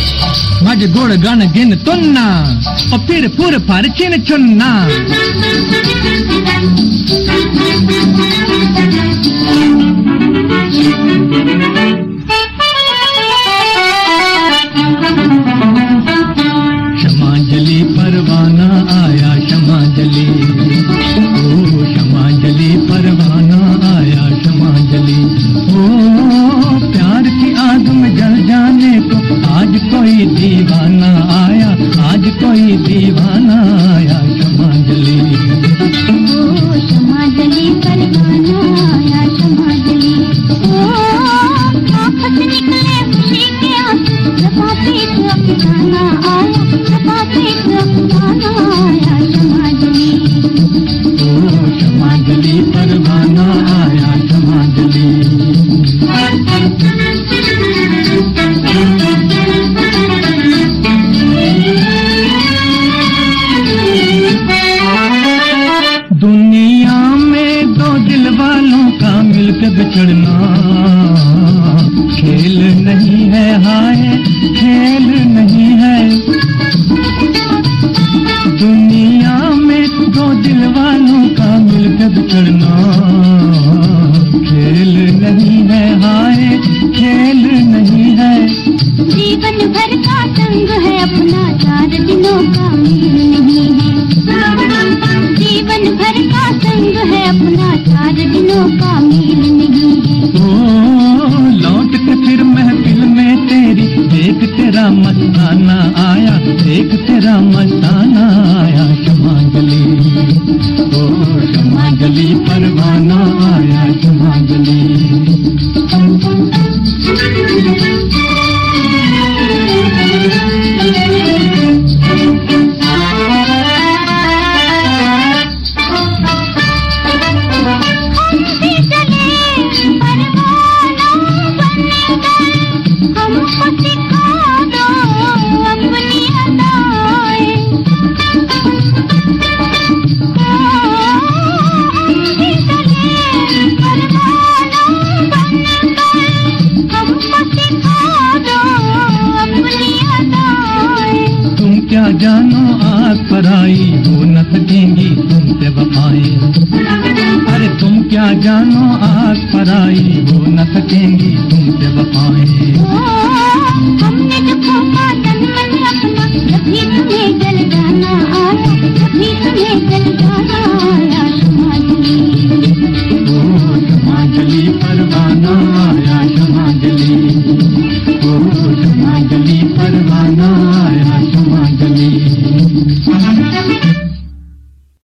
माझे गोड़ गान गिन तुन्ना और फिर फुर फार चिन चुन्ना। क्षमांजलि परवाना आया क्षमांजलि, ओ क्षमांजलि परवाना आया क्षमांजलि। ओ प्यार की आग में जल जाने को आज कोई दीवाना आया, आज कोई दीवाना आया क्षमांजलि। ओ क्षमांजलि परवाना आया क्षमांजलि। ओ आँख से निकले खुशी के आंसू, जहाँ पीठ अफसाना आया, जहाँ पीठ अफसाना आया क्षमांजलि। ओ क्षमांजलि परवाना आया क्षमांजलि। दुनिया में दो दिल वालों का मिलकर बिछड़ना खेल नहीं है, हाय खेल नहीं है। दुनिया में दो दिल वालों का मिलकर बिछड़ना खेल नहीं है, हाय खेल नहीं है। जीवन भर का संग है अपना, 4 दिनों का मेल नहीं है। जीवन भर का संग है अपना, 4 दिनों का मेल नहीं है। ओ लौट के फिर महफिल में तेरी देख तेरा मस्ताना आया, देख तेरा मस्ताना आया क्षमांजलि। ओ क्षमांजलि परवाना आया क्षमांजलि। क्या जानो आग पर आई हो न सकेंगी तुमसे वफाएं। अरे तुम क्या जानो आग पर आई हो न सकेंगी तुमसे वफाएं।